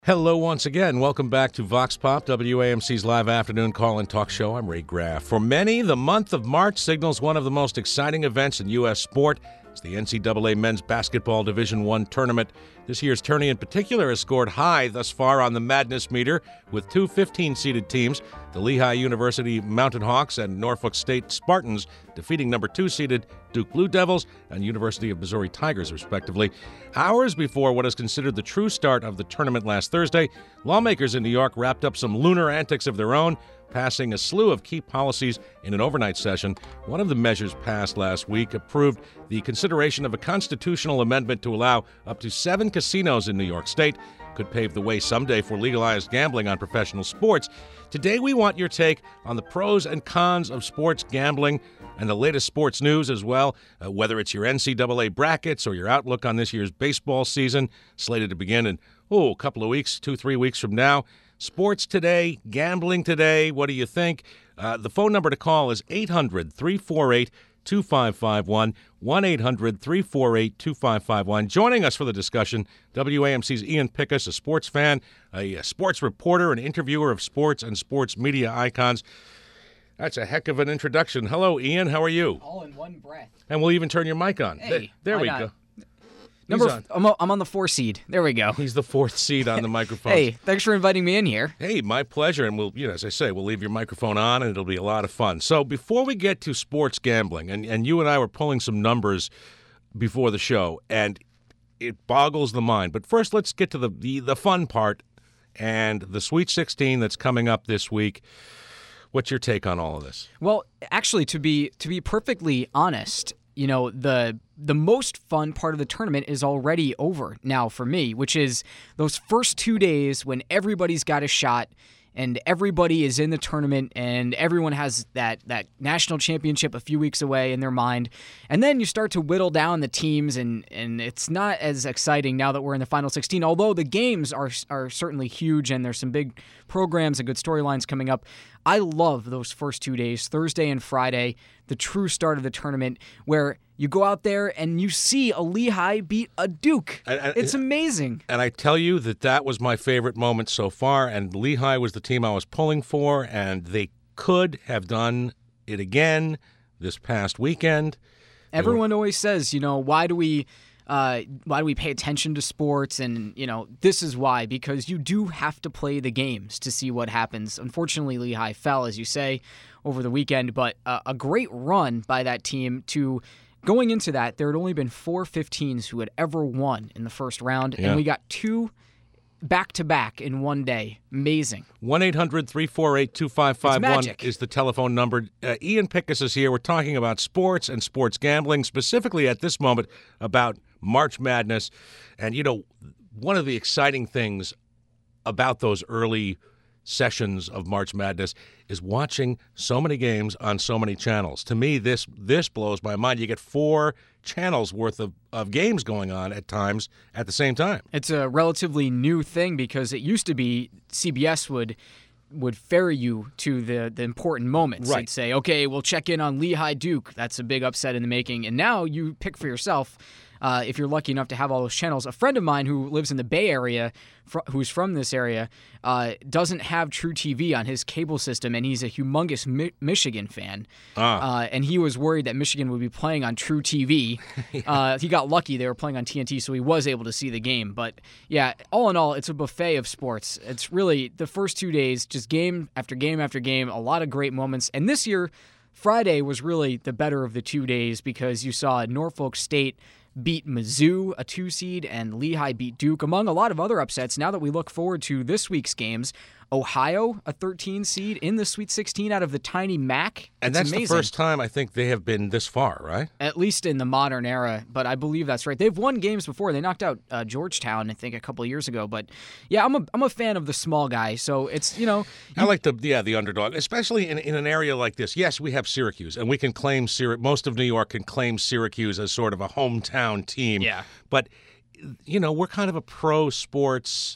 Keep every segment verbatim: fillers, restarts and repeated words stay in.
Hello once again. Welcome back to Vox Pop, W A M C's live afternoon call-in talk show. I'm Ray Graff. For many, the month of March signals one of the most exciting events in U S sport. It's the N C double A Men's Basketball Division I tournament. This year's tourney in particular has scored high thus far on the Madness meter with two fifteen-seeded teams, the Lehigh University Mountain Hawks and Norfolk State Spartans, defeating number two-seeded Duke Blue Devils and University of Missouri Tigers, respectively. Hours before what is considered the true start of the tournament last Thursday, lawmakers in New York wrapped up some lunar antics of their own, passing a slew of key policies in an overnight session. One of the measures passed last week approved the consideration of a constitutional amendment to allow up to seven casinos in New York State. Could pave the way someday for legalized gambling on professional sports. Today we want your take on the pros and cons of sports gambling and the latest sports news as well, uh, whether it's your N C double A brackets or your outlook on this year's baseball season, slated to begin in, oh, a couple of weeks, two, three weeks from now. Sports today, gambling today, what do you think? Uh, the phone number to call is eight hundred, three four eight, two five five one, one eight hundred, three four eight, two five five one. Joining us for the discussion, W A M C's Ian Pickus, a sports fan, a, a sports reporter, an interviewer of sports and sports media icons. That's a heck of an introduction. Hello, Ian. How are you? All in one breath. And we'll even turn your mic on. Hey, there there we not? go. Number, on. I'm, on, I'm on the four seed. There we go. He's the fourth seed on the microphone. Hey, thanks for inviting me in here. Hey, my pleasure. And we'll, you know, as I say, we'll leave your microphone on, and it'll be a lot of fun. So before we get to sports gambling, and, and you and I were pulling some numbers before the show, and it boggles the mind. But first, let's get to the, the, the fun part and the Sweet sixteen that's coming up this week. What's your take on all of this? Well, actually, to be to be perfectly honest, you know, the the most fun part of the tournament is already over now for me, which is those first two days when everybody's got a shot and everybody is in the tournament and everyone has that, that national championship a few weeks away in their mind. And then you start to whittle down the teams, and, and it's not as exciting now that we're in the Final sixteen, although the games are are certainly huge and there's some big programs and good storylines coming up. I love those first two days, Thursday and Friday, the true start of the tournament, where you go out there and you see a Lehigh beat a Duke. I, I, it's amazing. And I tell you that that was my favorite moment so far, and Lehigh was the team I was pulling for, and they could have done it again this past weekend. Everyone always says, you know, why do we... Uh, why do we pay attention to sports? And, you know, this is why, because you do have to play the games to see what happens. Unfortunately, Lehigh fell, as you say, over the weekend, but uh, a great run by that team to going into that. There had only been four fifteens who had ever won in the first round, yeah. And we got two back-to-back in one day. Amazing. one eight hundred, three four eight, two five five one is the telephone number. Uh, Ian Pickus is here. We're talking about sports and sports gambling, specifically at this moment about March Madness. And, you know, one of the exciting things about those early sessions of March Madness is watching so many games on so many channels. To me, this this blows my mind. You get four channels worth of, of games going on at times at the same time. It's a relatively new thing because it used to be C B S would would ferry you to the, the important moments. Right. They'd say, okay, we'll check in on Lehigh Duke. That's a big upset in the making. And now you pick for yourself. Uh, if you're lucky enough to have all those channels. A friend of mine who lives in the Bay Area, fr- who's from this area, uh, doesn't have True T V on his cable system, and he's a humongous Mi- Michigan fan. Ah. Uh, and he was worried that Michigan would be playing on True T V. yeah. uh, he got lucky. They were playing on T N T, so he was able to see the game. But, yeah, all in all, it's a buffet of sports. It's really the first two days, just game after game after game, a lot of great moments. And this year, Friday was really the better of the two days because you saw Norfolk State beat Mizzou, a two seed, and Lehigh beat Duke, among a lot of other upsets. Now that we look forward to this week's games, Ohio, a thirteen seed in the Sweet sixteen out of the tiny M A C. And it's that's amazing. The first time I think they have been this far, right? At least in the modern era, but I believe that's right. They've won games before. They knocked out uh, Georgetown, I think, a couple of years ago. But yeah, I'm a I'm a fan of the small guy. So it's you know you, I like the yeah the underdog, especially in in an area like this. Yes, we have Syracuse, and we can claim Syracuse. Most of New York can claim Syracuse as sort of a hometown team. Yeah, but you know we're kind of a pro sports.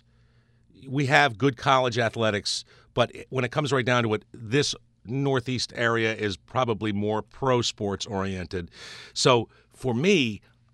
We have good college athletics, but when it comes right down to it, this Northeast area is probably more pro sports oriented. So for me,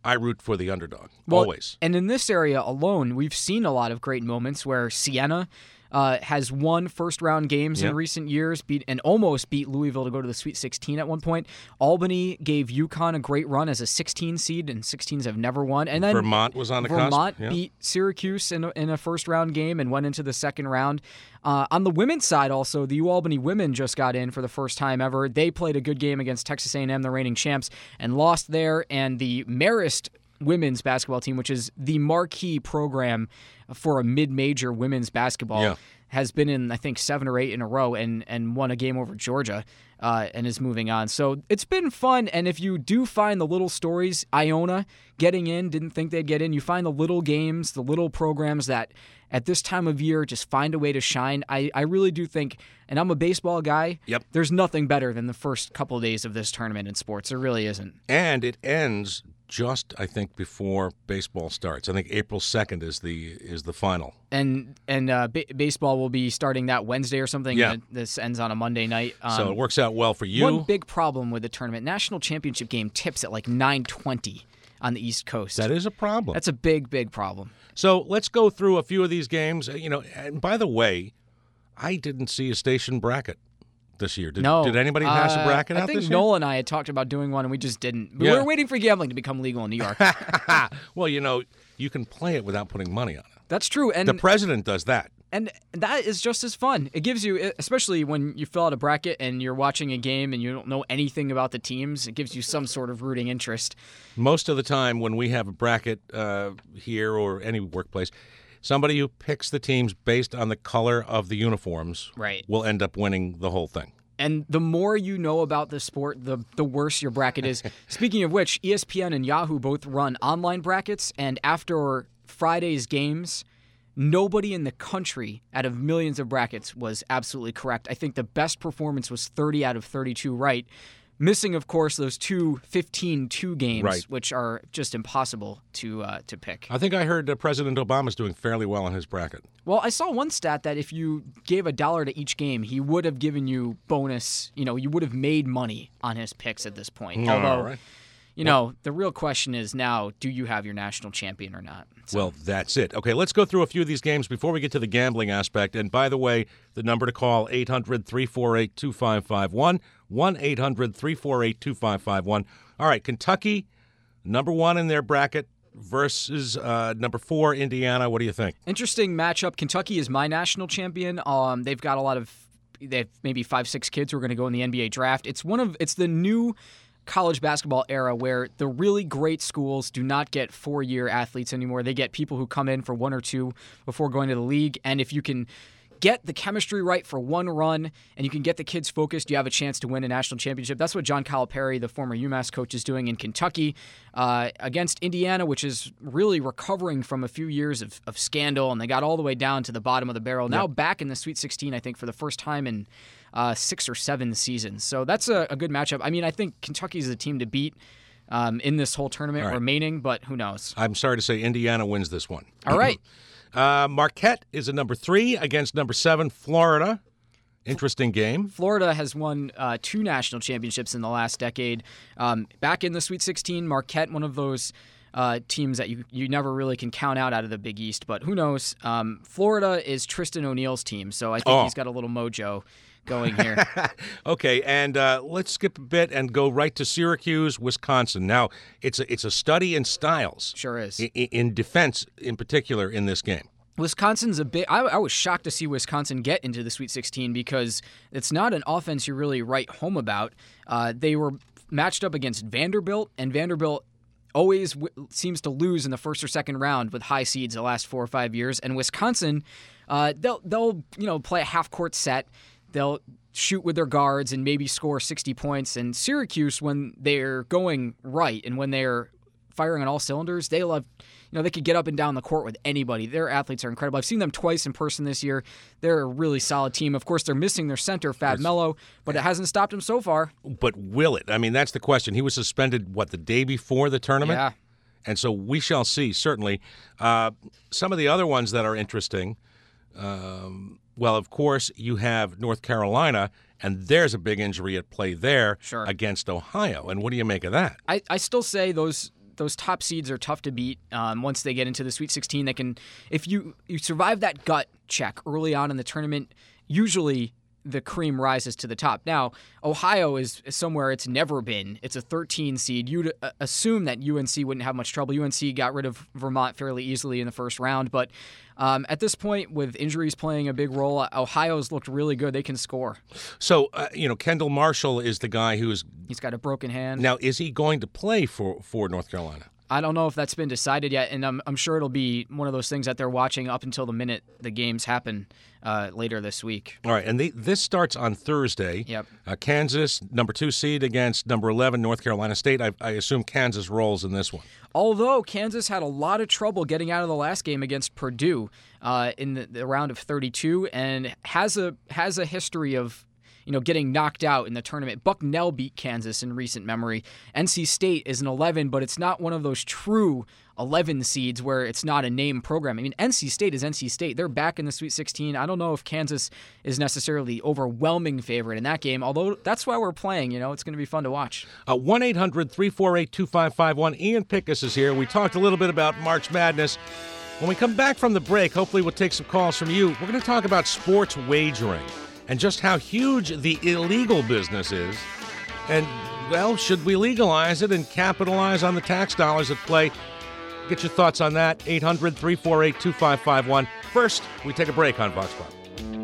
I root for the underdog, well, always. And in this area alone, we've seen a lot of great moments where Siena uh, has won first-round games Yep. in recent years, beat and almost beat Louisville to go to the Sweet sixteen at one point. Albany gave UConn a great run as a sixteen seed, and sixteens have never won. And then Vermont was on the cusp. Vermont Yeah. beat Syracuse in a, in a first-round game and went into the second round. Uh, on the women's side, also, the UAlbany women just got in for the first time ever. They played a good game against Texas A and M, the reigning champs, and lost there. And the Marist women's basketball team, which is the marquee program for a mid-major women's basketball, Yeah. has been in, I think, seven or eight in a row and, and won a game over Georgia uh, and is moving on. So it's been fun, and if you do find the little stories, Iona getting in, didn't think they'd get in, you find the little games, the little programs that at this time of year just find a way to shine. I, I really do think, and I'm a baseball guy, Yep. there's nothing better than the first couple of days of this tournament in sports. There really isn't. And it ends just, I think, before baseball starts. I think April second is the is the final. And and uh, ba- baseball will be starting that Wednesday or something. Yeah. Uh, this ends on a Monday night. Um, So it works out well for you. One big problem with the tournament, national championship game tips at like nine twenty on the East Coast. That is a problem. That's a big, big problem. So let's go through a few of these games. Uh, You know, and by the way, I didn't see a station bracket this year. Did, No. did anybody pass a Uh, bracket I out think this Noel and I had talked about doing one, and we just didn't. But Yeah. we were waiting for gambling to become legal in New York. year? Well, you know, you can play it without putting money on it. That's true. And The president does that. And that is just as fun. It gives you, especially when you fill out a bracket and you're watching a game and you don't know anything about the teams, it gives you some sort of rooting interest. Most of the time when we have a bracket uh, here or any workplace, somebody who picks the teams based on the color of the uniforms Right. will end up winning the whole thing. And the more you know about the sport, the the worse your bracket is. Speaking of which, E S P N and Yahoo both run online brackets, and after Friday's games, nobody in the country out of millions of brackets was absolutely correct. I think the best performance was thirty out of thirty-two right. Missing, of course, those two fifteen two games, Right. which are just impossible to uh, to pick. I think I heard uh, President Obama's doing fairly well on his bracket. Well, I saw one stat that if you gave a dollar to each game, he would have given you bonus. You know, you would have made money on his picks at this point. All Although, right. you know, the real question is now, do you have your national champion or not? So, Well, that's it. Okay, let's go through a few of these games before we get to the gambling aspect. And by the way, the number to call, eight hundred, three four eight, two five five one, one eight hundred, three four eight, two five five one. All right, Kentucky, number one in their bracket versus uh, number four, Indiana. What do you think? interesting matchup. Kentucky is my national champion. Um, they've got a lot of, they have maybe five, six kids who are going to go in the N B A draft. It's one of, it's the new college basketball era where the really great schools do not get four-year athletes anymore. They get people who come in for one or two before going to the league. And if you can get the chemistry right for one run and you can get the kids focused, you have a chance to win a national championship. That's what John Calipari, the former UMass coach, is doing in Kentucky uh, against Indiana, which is really recovering from a few years of, of scandal, and they got all the way down to the bottom of the barrel. Now back in the Sweet sixteen, I think, for the first time in uh, six or seven seasons. So that's a, a good matchup. I mean, I think Kentucky's the team to beat um, in this whole tournament All right. remaining, but who knows? I'm sorry to say Indiana wins this one. All right. Uh, Marquette is a number three against number seven, Florida. Interesting game. Florida has won uh, two national championships in the last decade. Um, back in the Sweet sixteen, Marquette, one of those uh, teams that you, you never really can count out out of the Big East, but who knows? Um, Florida is Tristan O'Neal's team, so I think Oh. he's got a little mojo going here. Okay, and uh, let's skip a bit and go right to Syracuse, Wisconsin. Now, it's a, it's a study in styles. Sure is. In, in defense, in particular, in this game. Wisconsin's a bit. I, I was shocked to see Wisconsin get into the Sweet sixteen because it's not an offense you really write home about. Uh, they were matched up against Vanderbilt, and Vanderbilt always w- seems to lose in the first or second round with high seeds the last four or five years. And Wisconsin, uh, they'll they'll you know play a half court set. They'll shoot with their guards and maybe score sixty points. And Syracuse, when they're going right and when they're firing on all cylinders, they love, you know, they could get up and down the court with anybody. Their athletes are incredible. I've seen them twice in person this year. They're a really solid team. Of course, they're missing their center, Fab Melo, but it hasn't stopped them so far. But will it? I mean, that's the question. He was suspended, what, the day before the tournament? Yeah. And so we shall see, certainly. Uh, some of the other ones that are interesting, um, well, of course, you have North Carolina, and there's a big injury at play there Sure. against Ohio. And what do you make of that? I, I still say those those top seeds are tough to beat. Um, once they get into the Sweet sixteen, they can. If you you survive that gut check early on in the tournament, usually the cream rises to the top. Now, Ohio is somewhere it's never been. It's a thirteen seed. You'd uh, assume that U N C wouldn't have much trouble. U N C got rid of Vermont fairly easily in the first round, but um, at this point, with injuries playing a big role, Ohio's looked really good. They can score. So, uh, you know, Kendall Marshall is the guy who's... He's got a broken hand. Now, is he going to play for, for North Carolina? I don't know if that's been decided yet, and I'm, I'm sure it'll be one of those things that they're watching up until the minute the games happen uh, later this week. All right, and the, this starts on Thursday. Yep. Uh, Kansas, number two seed against number eleven, North Carolina State. I, I assume Kansas rolls in this one. Although Kansas had a lot of trouble getting out of the last game against Purdue uh, in the, the round of thirty-two, and has a has a history of you know, getting knocked out in the tournament. Bucknell beat Kansas in recent memory. N C State is an eleven, but it's not one of those true eleven seeds where it's not a name program. I mean, N C State is N C State. They're back in the Sweet sixteen. I don't know if Kansas is necessarily the overwhelming favorite in that game, although that's why we're playing. You know, it's going to be fun to watch. Uh, one eight hundred three four eight two five five one. Ian Pickus is here. We talked a little bit about March Madness. When we come back from the break, hopefully we'll take some calls from you. We're going to talk about sports wagering and just how huge the illegal business is. And, well, should we legalize it and capitalize on the tax dollars at play? Get your thoughts on that. eight hundred three four eight two five five one. First, we take a break on Vox Pop.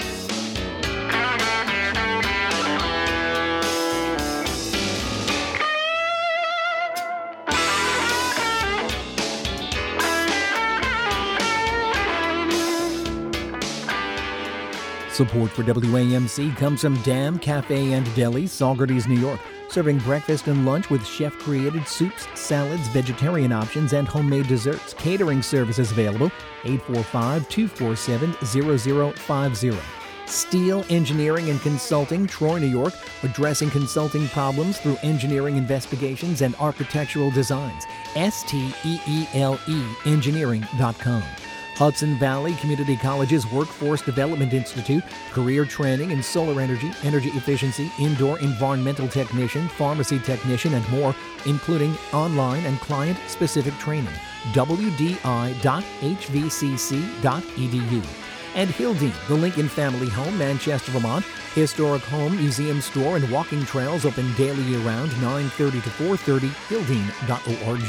Support for W A M C comes from Dam Cafe and Deli, Saugerties, New York, serving breakfast and lunch with chef-created soups, salads, vegetarian options, and homemade desserts. Catering services available, eight four five, two four seven, zero zero five zero. Steel Engineering and Consulting, Troy, New York, addressing consulting problems through engineering investigations and architectural designs. S T E E L E engineering dot com. Hudson Valley Community College's Workforce Development Institute, career training in solar energy, energy efficiency, indoor environmental technician, pharmacy technician, and more, including online and client-specific training. w d i dot h v c c dot e d u. And Hildene, the Lincoln Family Home, Manchester, Vermont, historic home, museum store, and walking trails open daily year-round, nine thirty to four thirty, hildene dot org.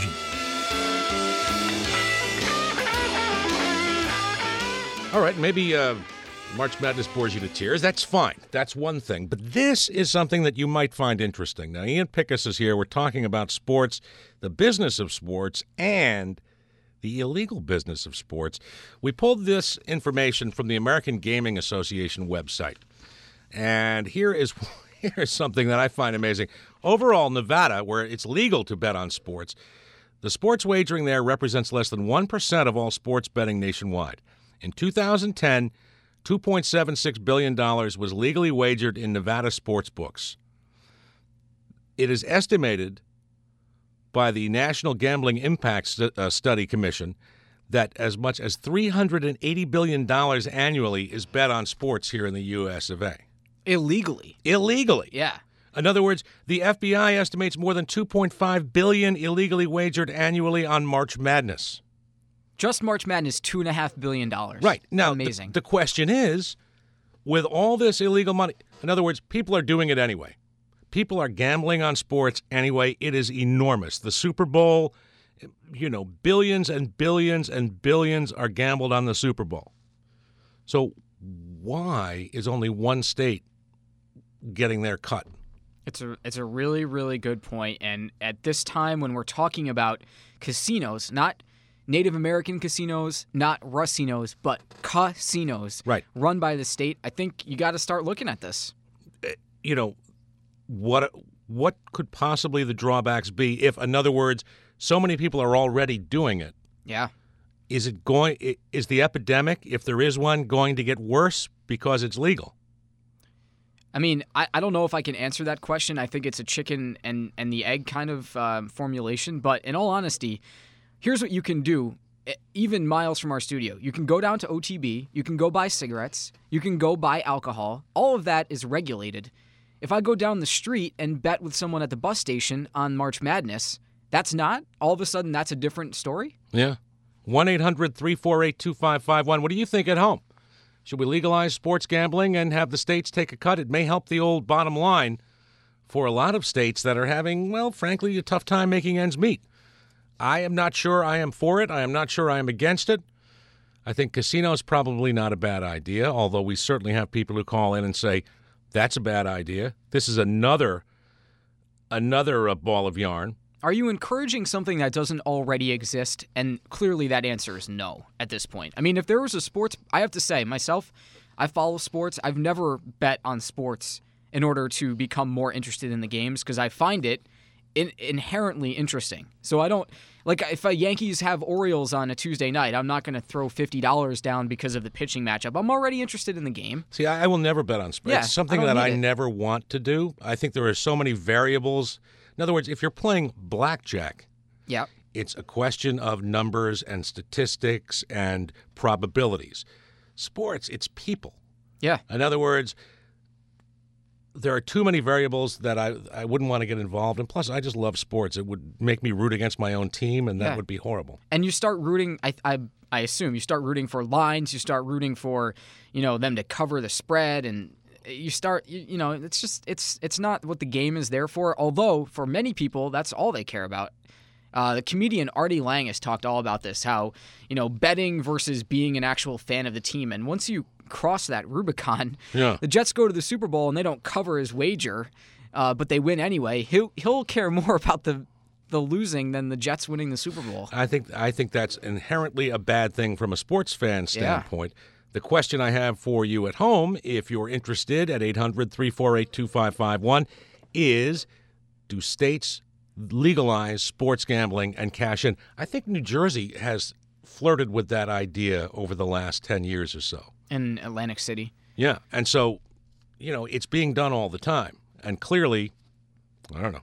All right, maybe uh, March Madness bores you to tears. That's fine. That's one thing. But this is something that you might find interesting. Now, Ian Pickus is here. We're talking about sports, the business of sports, and the illegal business of sports. We pulled this information from the American Gaming Association website. And here is, here is something that I find amazing. Overall, Nevada, where it's legal to bet on sports, the sports wagering there represents less than one percent of all sports betting nationwide. In two thousand ten, two point seven six billion dollars was legally wagered in Nevada sports books. It is estimated by the National Gambling Impact St- uh, Study Commission that as much as three hundred eighty billion dollars annually is bet on sports here in the U S of A. Illegally. Illegally. Yeah. In other words, the F B I estimates more than two point five billion dollars illegally wagered annually on March Madness. Just March Madness, two point five billion dollars. Right. Now, amazing. The, the question is, with all this illegal money, in other words, people are doing it anyway. People are gambling on sports anyway. It is enormous. The Super Bowl, you know, billions and billions and billions are gambled on the Super Bowl. So why is only one state getting their cut? It's a it's a really, really good point. And at this time when we're talking about casinos, not Native American casinos, not Russinos, but casinos right. run by the state, I think you got to start looking at this. You know, what what could possibly the drawbacks be if, in other words, so many people are already doing it? Yeah. Is it going? Is the epidemic, if there is one, going to get worse because it's legal? I mean, I, I don't know if I can answer that question. I think it's a chicken and, and the egg kind of um, formulation. But in all honesty, here's what you can do, even miles from our studio. You can go down to O T B. You can go buy cigarettes. You can go buy alcohol. All of that is regulated. If I go down the street and bet with someone at the bus station on March Madness, That's not? All of a sudden, that's a different story? Yeah. one eight hundred three four eight two five five one. What do you think at home? Should we legalize sports gambling and have the states take a cut? It may help the old bottom line for a lot of states that are having, well, frankly, a tough time making ends meet. I am not sure I am for it. I am not sure I am against it. I think casino is probably not a bad idea, although we certainly have people who call in and say, that's a bad idea. This is another, another uh, ball of yarn. Are you encouraging something that doesn't already exist? And clearly that answer is no at this point. I mean, if there was a sports, I have to say, myself, I follow sports. I've never bet on sports in order to become more interested in the games because I find it in, inherently interesting. So I don't, like if a Yankees have Orioles on a Tuesday night, I'm not going to throw fifty dollars down because of the pitching matchup. I'm already interested in the game. See, I, I will never bet on sports. Yeah, it's something I that I it. never want to do. I think there are so many variables. In other words, if you're playing blackjack, yeah, it's a question of numbers and statistics and probabilities. Sports, it's people. Yeah. In other words, there are too many variables that I, I wouldn't want to get involved in. Plus, I just love sports. It would make me root against my own team, and that yeah. would be horrible. And you start rooting, I, I I assume, you start rooting for lines, you start rooting for, you know, them to cover the spread, and you start, you, you know, it's just, it's it's not what the game is there for, although for many people, that's all they care about. Uh, the comedian Artie Lang has talked all about this, how, you know, betting versus being an actual fan of the team. And once you cross that Rubicon, yeah. the Jets go to the Super Bowl and they don't cover his wager, uh, but they win anyway. He'll, he'll care more about the the losing than the Jets winning the Super Bowl. I think I think that's inherently a bad thing from a sports fan standpoint. Yeah. The question I have for you at home, if you're interested, at eight hundred three four eight two five five one, is do states legalize sports gambling and cash in? I think New Jersey has flirted with that idea over the last ten years or so. In Atlantic City. Yeah, and so, you know, it's being done all the time. And clearly, I don't know.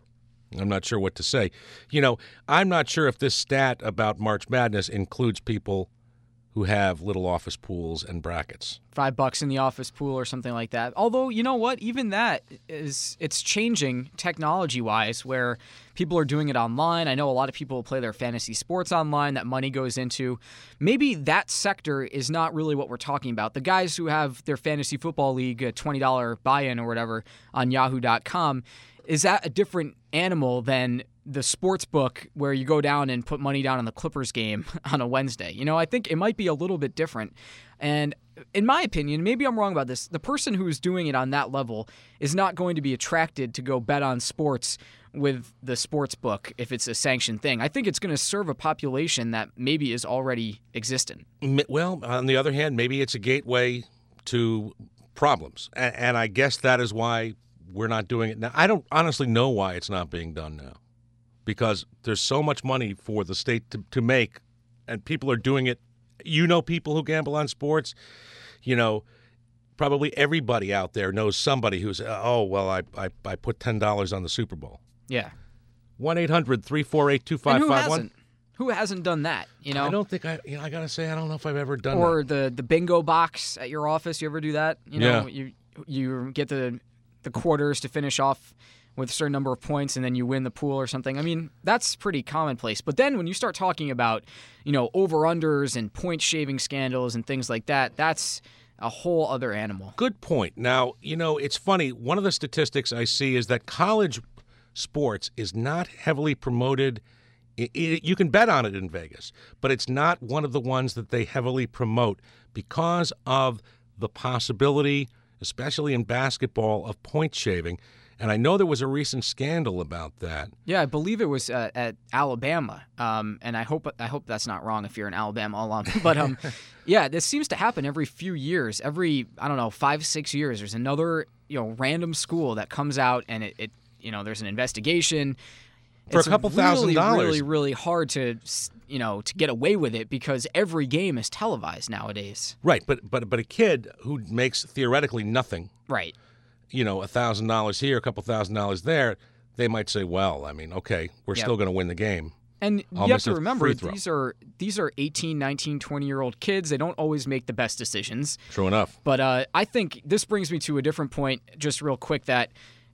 I'm not sure what to say. You know, I'm not sure if this stat about March Madness includes people who have little office pools and brackets. Five bucks in the office pool or something like that. Although, you know what? Even that is, it's changing technology-wise where people are doing it online. I know a lot of people play their fantasy sports online that money goes into. Maybe that sector is not really what we're talking about. The guys who have their fantasy football league, a twenty dollars buy-in or whatever on yahoo dot com, is that a different animal than the sports book where you go down and put money down on the Clippers game on a Wednesday? You know, I think it might be a little bit different. And in my opinion, maybe I'm wrong about this, the person who's doing it on that level is not going to be attracted to go bet on sports with the sports book if it's a sanctioned thing. I think it's going to serve a population that maybe is already existent. Well, on the other hand, maybe it's a gateway to problems. And, and I guess that is why we're not doing it now. I don't honestly know why it's not being done now. Because there's so much money for the state to, to make, and people are doing it. You know people who gamble on sports. You know, probably everybody out there knows somebody who's, oh, well, I I, I put ten dollars on the Super Bowl. Yeah. one eight hundred three four eight two five five one. Who hasn't done that, you know? I don't think I, you know, I got to say, I don't know if I've ever done that. Or the, the bingo box at your office. You ever do that? You know, yeah. you you get the the quarters to finish off with a certain number of points, and then you win the pool or something. I mean, that's pretty commonplace. But then when you start talking about, you know, over-unders and point-shaving scandals and things like that, that's a whole other animal. Good point. Now, you know, it's funny. One of the statistics I see is that college sports is not heavily promoted. It, it, you can bet on it in Vegas, but it's not one of the ones that they heavily promote because of the possibility, especially in basketball, of point shaving. And I know there was a recent scandal about that. Yeah, I believe it was uh, at Alabama, um, and I hope I hope that's not wrong if you're an Alabama alum. But um, yeah, this seems to happen every few years. Every I don't know five six years, there's another you know random school that comes out, and it, it you know there's an investigation. For it's a couple really, thousand dollars. Really, really hard to you know to get away with it because every game is televised nowadays. Right, but but but a kid who makes theoretically nothing. Right. You know, a thousand dollars here, a couple thousand dollars there, they might say, well, I mean, okay, we're yep. still going to win the game. And I'll you have to remember, these are these are eighteen, nineteen, twenty-year-old kids. They don't always make the best decisions. True enough. But uh, I think this brings me to a different point, just real quick, that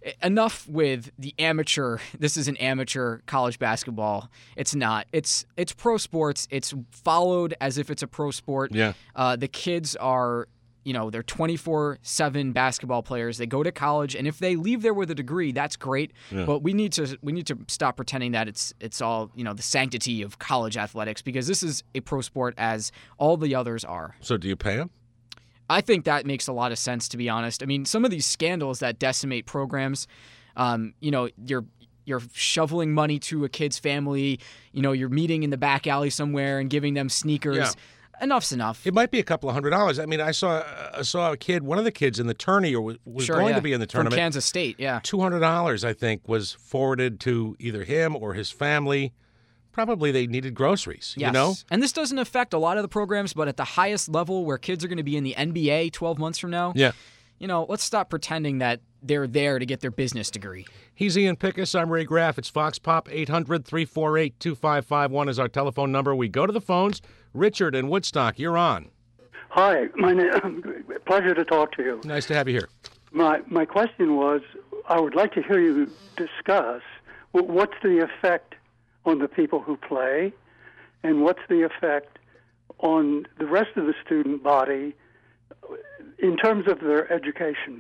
enough with the amateur. This is an amateur college basketball. It's not. It's it's pro sports. It's followed as if it's a pro sport. Yeah. Uh, the kids are, you know, they're twenty-four seven basketball players. They go to college, and if they leave there with a degree, that's great. Yeah. But we need to we need to stop pretending that it's it's all, you know, the sanctity of college athletics, because this is a pro sport as all the others are. So do you pay them? I think that makes a lot of sense, to be honest. I mean, some of these scandals that decimate programs, um, you know, you're you're shoveling money to a kid's family, you know, you're meeting in the back alley somewhere and giving them sneakers. Yeah. Enough's enough. It might be a couple of hundred dollars. I mean, I saw I saw a kid, one of the kids in the tourney, or was, was Sure, going yeah. to be in the tournament. From Kansas State, yeah. two hundred dollars, I think, was forwarded to either him or his family. Probably they needed groceries, Yes. you know? And this doesn't affect a lot of the programs, but at the highest level where kids are going to be in the N B A twelve months from now, Yeah. you know, let's stop pretending that they're there to get their business degree. He's Ian Pickus. I'm Ray Graff. It's Fox Pop. eight hundred, three four eight, two five five one is our telephone number. We go to the phones. Richard in Woodstock, you're on. Hi, my name. Pleasure to talk to you. Nice to have you here. My my question was, I would like to hear you discuss wh- what's the effect on the people who play, and what's the effect on the rest of the student body in terms of their education.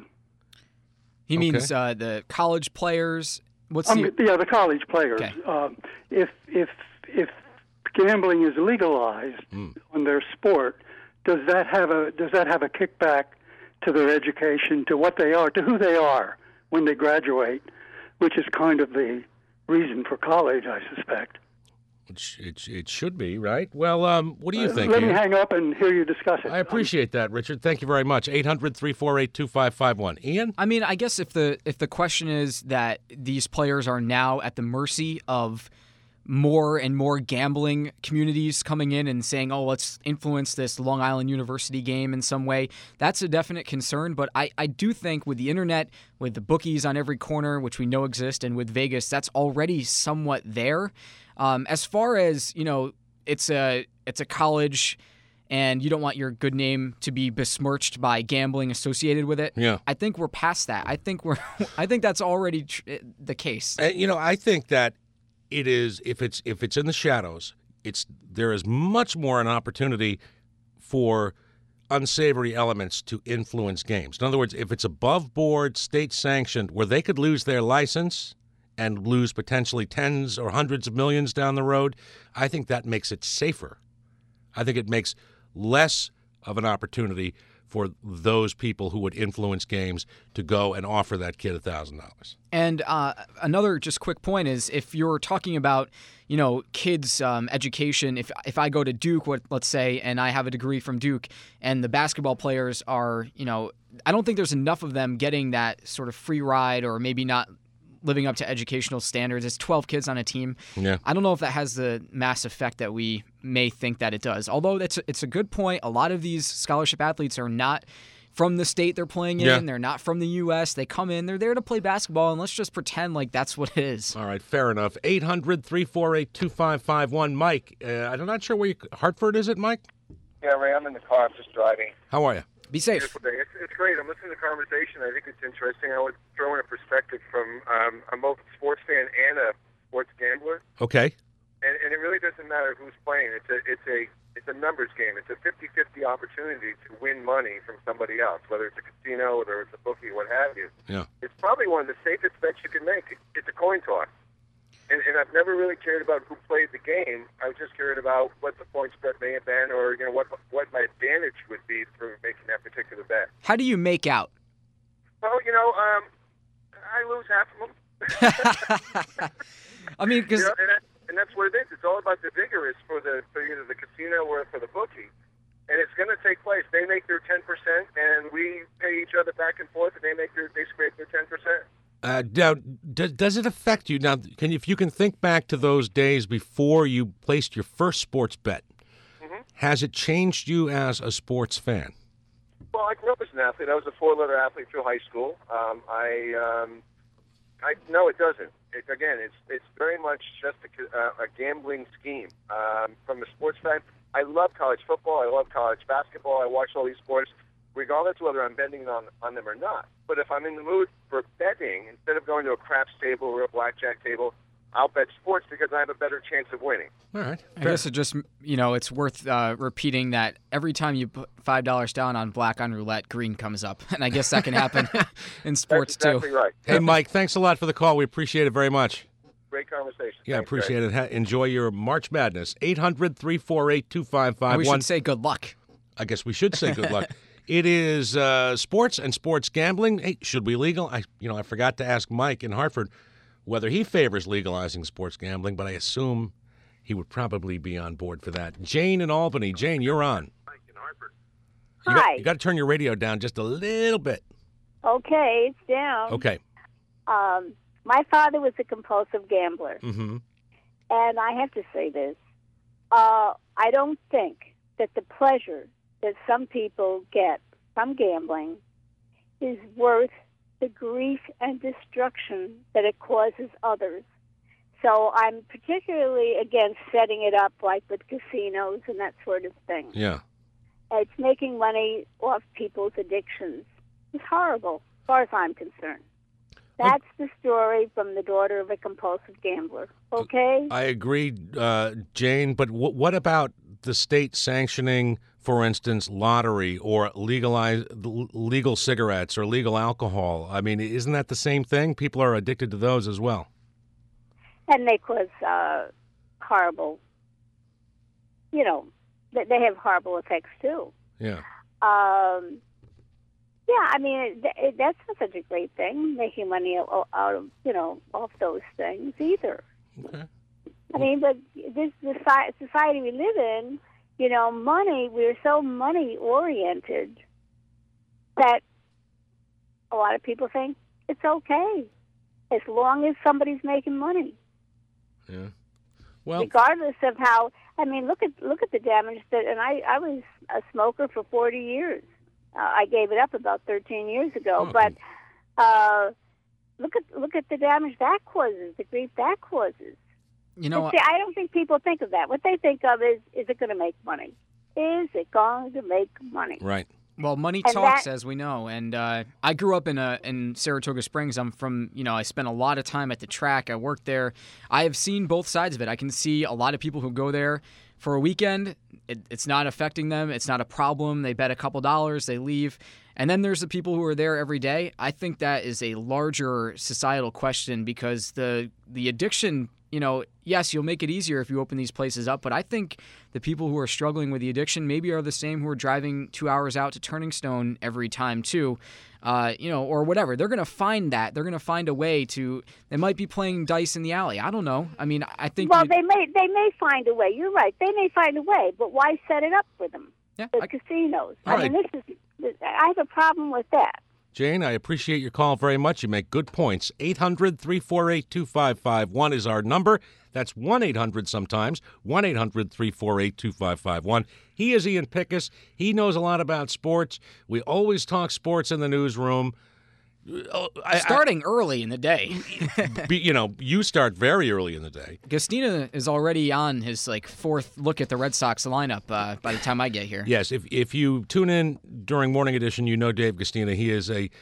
He Okay. means uh, the college players. What's Um, the yeah, the college players. Okay. Um, if if if gambling is legalized on their sport, does that have a does that have a kickback to their education, to what they are, to who they are when they graduate, which is kind of the reason for college, I suspect. It, sh- it, sh- it should be, right? Well, um, what do you Uh, think, Let me Ian? hang up and hear you discuss it. I appreciate that, Richard. Thank you very much. eight hundred, three four eight, two five five one. Ian? I mean, I guess if the if the question is that these players are now at the mercy of more and more gambling communities coming in and saying, oh, let's influence this Long Island University game in some way, that's a definite concern. But I, I do think with the internet, with the bookies on every corner, which we know exist, and with Vegas, that's already somewhat there. Um, as far as, you know, it's a it's a college and you don't want your good name to be besmirched by gambling associated with it. Yeah. I think we're past that. I think we're I think that's already tr- the case. And, you know, I think that it is, if it's if it's in the shadows, it's there is much more an opportunity for unsavory elements to influence games. In other words, if it's above board, state sanctioned, where they could lose their license and lose potentially tens or hundreds of millions down the road, I think that makes it safer. I think it makes less of an opportunity for those people who would influence games to go and offer that kid one thousand dollars. And uh, another just quick point is, if you're talking about, you know, kids' um, education, if if I go to Duke, what, let's say, and I have a degree from Duke, and the basketball players are, you know, I don't think there's enough of them getting that sort of free ride, or maybe not living up to educational standards. It's twelve kids on a team. Yeah. I don't know if that has the mass effect that we may think that it does. Although it's it's a good point. A lot of these scholarship athletes are not from the state they're playing in. Yeah. They're not from the U S. They come in. They're there to play basketball, and let's just pretend like that's what it is. All right, fair enough. eight hundred, three four eight, two five five one. Mike, uh, I'm not sure where you... Hartford, is it, Mike? Yeah, Ray, I'm in the car. I'm just driving. How are you? Be safe. Beautiful day. It's, it's great. I'm listening to the conversation. I think it's interesting. I would throw in a perspective from um, I'm both a sports fan and a sports gambler, Okay. and, and it really doesn't matter who's playing. It's a it's a it's a numbers game. It's a fifty-fifty opportunity to win money from somebody else, whether it's a casino, whether it's a bookie, what have you. Yeah. It's probably one of the safest bets you can make. It's a coin toss. And, and I've never really cared about who played the game. I was just curious about what the point spread may have been, or you know what what my advantage would be for making that particular bet. How do you make out? Well, you know, um, I lose half of them. I mean, because You know, and, that, and that's what it is. It's all about the vigorous for the for either the casino or for the bookie. And it's going to take place. They make their ten percent, and we pay each other back and forth, and they make their they scrape their ten percent. Uh, now, does, does it affect you? Now, can you, if you can think back to those days before you placed your first sports bet, Mm-hmm. has it changed you as a sports fan? Well, I grew up as an athlete. I was a four-letter athlete through high school. Um, I, um, I no, it doesn't. It, again, it's it's very much just a, uh, a gambling scheme. Um, from a sports fan, I love college football. I love college basketball. I watch all these sports. regardless of whether I'm betting on, on them or not. But if I'm in the mood for betting, instead of going to a craps table or a blackjack table, I'll bet sports because I have a better chance of winning. All right. I guess it just, you know, it's worth uh, repeating that every time you put five dollars down on black on roulette, green comes up. And I guess that can happen in sports, That's exactly too. right. Hey, Mike, thanks a lot for the call. We appreciate it very much. Great conversation. Yeah, Thanks, appreciate guys. it. Ha- Enjoy your March Madness. eight hundred, three four eight, two five five one. We should say good luck. I guess we should say good luck. It is uh, sports and sports gambling. Hey, should we legal? I, you know, I forgot to ask Mike in Hartford whether he favors legalizing sports gambling, but I assume he would probably be on board for that. Jane in Albany. Jane, you're on. Mike in Hartford. You Hi. got, you got to turn your radio down just a little bit. Okay, it's down. Okay. Um, my father was a compulsive gambler, Mm-hmm. and I have to say this. Uh, I don't think that the pleasure that some people get from gambling is worth the grief and destruction that it causes others. So I'm particularly against setting it up like with casinos and that sort of thing. Yeah. It's making money off people's addictions. It's horrible, as far as I'm concerned. That's the story from the daughter of a compulsive gambler. Okay? I agree, uh, Jane, but w- what about the state sanctioning, for instance, lottery or legalize, legal cigarettes or legal alcohol? I mean, isn't that the same thing? People are addicted to those as well. And they cause uh, horrible, you know, they they have horrible effects too. Yeah. Um, yeah, I mean, it, it, that's not such a great thing, making money out, out of, you know, off those things either. Okay. I mean, but this the society we live in, you know, money, we're so money-oriented that a lot of people think it's okay as long as somebody's making money. Yeah. Well, Regardless of how, I mean, look at look at the damage that, and I, I was a smoker for forty years. Uh, I gave it up about thirteen years ago, Oh. but uh, look at look at the damage that causes, the grief that causes. You know, But see, I don't think people think of that. What they think of is, is it going to make money? Is it going to make money? right. Well, money And talks, that- as we know, and uh, I grew up in a, in Saratoga Springs. I'm from, you know, I spent a lot of time at the track. I worked there. I have seen both sides of it. I can see a lot of people who go there for a weekend. It, it's not affecting them. It's not a problem. They bet a couple dollars, they leave. And then there's the people who are there every day. I think that is a larger societal question because the the addiction, you know, yes, you'll make it easier if you open these places up, but I think the people who are struggling with the addiction maybe are the same who are driving two hours out to Turning Stone every time too, uh, you know, or whatever. They're going to find that. They're going to find a way to, they might be playing dice in the alley. I don't know. I mean, I think... Well, you- they may they may find a way. You're right. They may find a way, but why set it up for them? Yeah, The I- casinos. All I mean, this is. I have a problem with that. Jane, I appreciate your call very much. You make good points. eight hundred, three four eight, two five five one is our number. That's one eight hundred sometimes, one eight hundred, three four eight, two five five one. He is Ian Pickus. He knows a lot about sports. We always talk sports in the newsroom. Oh, I, starting early in the day. I, be- you know, you start very early in the day. Gastina is already on his like fourth look at the Red Sox lineup uh, by the time I get here. Yes, if if you tune in during Morning Edition, you know Dave Gastina. He is a,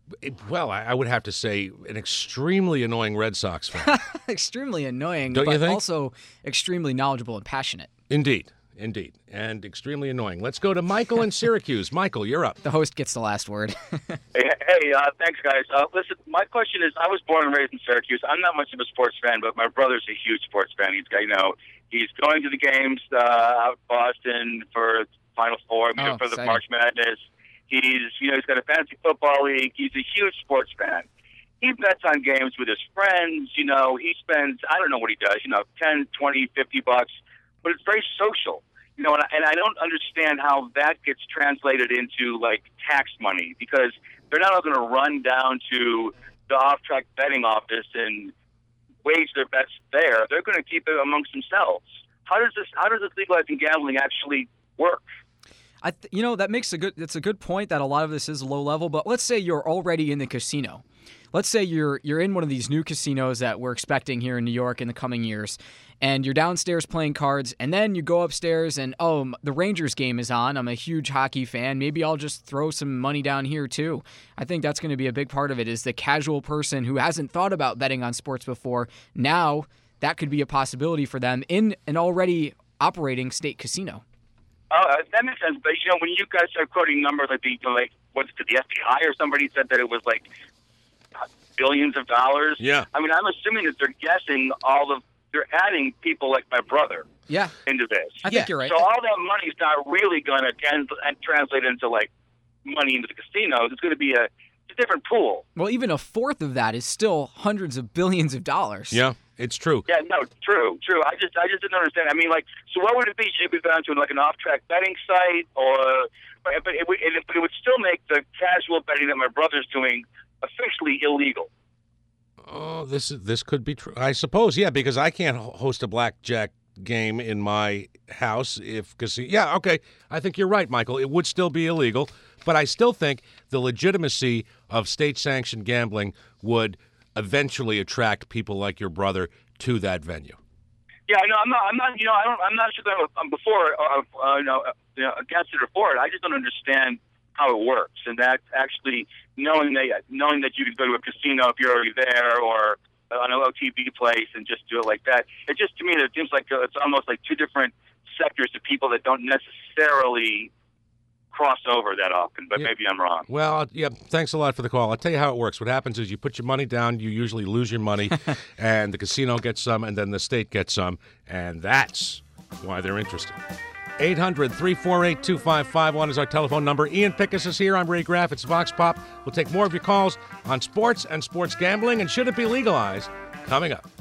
well, I I would have to say, an extremely annoying Red Sox fan. Extremely annoying, Don't but you think? also extremely knowledgeable and passionate. Indeed, indeed, and extremely annoying. Let's go to Michael in Syracuse. Michael, you're up. The host gets the last word. Hey, hey uh, thanks, guys. Uh, listen, my question is, I was born and raised in Syracuse. I'm not much of a sports fan, but my brother's a huge sports fan. He's, you know, he's going to the games uh, out in Boston for Final Four, you know, Oh, for the exciting. March Madness. He's, you know, he's got a fantasy football league. He's a huge sports fan. He bets on games with his friends. You know, he spends, I don't know what he does, you know, ten, twenty, fifty bucks, but it's very social. You know, and I, and I don't understand how that gets translated into, like, tax money, because they're not all going to run down to the off-track betting office and wage their bets there. They're going to keep it amongst themselves. How does this, how does this legalizing gambling actually work? I th- you know, that makes a good. That's a good point that a lot of this is low level. But let's say you're already in the casino. Let's say you're you're in one of these new casinos that we're expecting here in New York in the coming years, and you're downstairs playing cards, and then you go upstairs and, oh, the Rangers game is on. I'm a huge hockey fan. Maybe I'll just throw some money down here too. I think that's going to be a big part of it, is the casual person who hasn't thought about betting on sports before. Now that could be a possibility for them in an already operating state casino. Oh, that makes sense. But, you know, when you guys are quoting numbers like the, like, what's it, the F B I or somebody said that it was like billions of dollars. Yeah. I mean, I'm assuming that they're guessing all of, they're adding people like my brother Yeah. into this. I Yeah. think you're right. So all that money's not really going to trans- translate into, like, money into the casinos. It's going to be a, it's a different pool. Well, even a fourth of that is still hundreds of billions of dollars. Yeah, it's true. Yeah, no, true, true. I just, I just didn't understand. I mean, like, so what would it be? Should it be done to like an off-track betting site, or? But it would, it, but it would still make the casual betting that my brother's doing officially illegal. Oh, this is this could be true. I suppose, yeah, because I can't ho- host a blackjack game in my house if casino. Yeah, okay. I think you're right, Michael. It would still be illegal, but I still think the legitimacy of state-sanctioned gambling would eventually attract people like your brother to that venue. Yeah, no, I'm not. I'm not. You know, I don't. I'm not sure that I'm before. Uh, uh, you know, uh, you know, against it or for it. I just don't understand how it works, and that actually knowing that knowing that you can go to a casino if you're already there, or on an O T B place and just do it like that. It just to me it seems like uh, it's almost like two different sectors of people that don't necessarily cross over that often. But Yeah. maybe I'm wrong. Well, yeah, thanks a lot for the call. I'll tell you how it works. What happens is you put your money down, you usually lose your money, and the casino gets some, and then the state gets some, and that's why they're interested. eight hundred, three four eight, two five five one is our telephone number. Ian Pickus is here. I'm Ray Graff. It's Vox Pop. We'll take more of your calls on sports and sports gambling, and should it be legalized, coming up.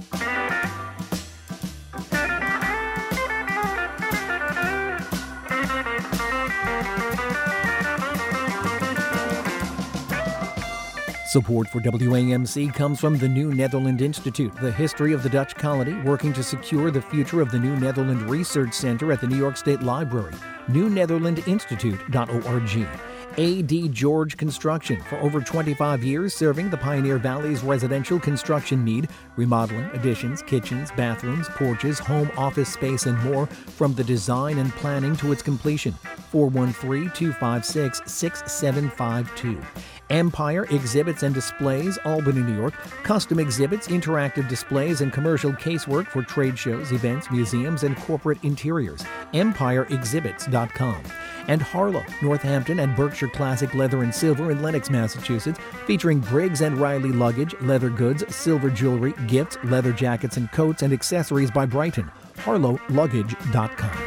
Support for W A M C comes from the New Netherland Institute, the history of the Dutch colony, working to secure the future of the New Netherland Research Center at the New York State Library. new netherland institute dot org. A D. George Construction, for over twenty-five years serving the Pioneer Valley's residential construction need, remodeling, additions, kitchens, bathrooms, porches, home office space, and more, from the design and planning to its completion. four one three, two five six, six seven five two. Empire Exhibits and Displays, Albany, New York. Custom exhibits, interactive displays, and commercial casework for trade shows, events, museums, and corporate interiors. empire exhibits dot com. And Harlow, Northampton, and Berkshire Classic Leather and Silver in Lenox, Massachusetts, featuring Briggs and Riley luggage, leather goods, silver jewelry, gifts, leather jackets and coats, and accessories by Brighton. harlow luggage dot com.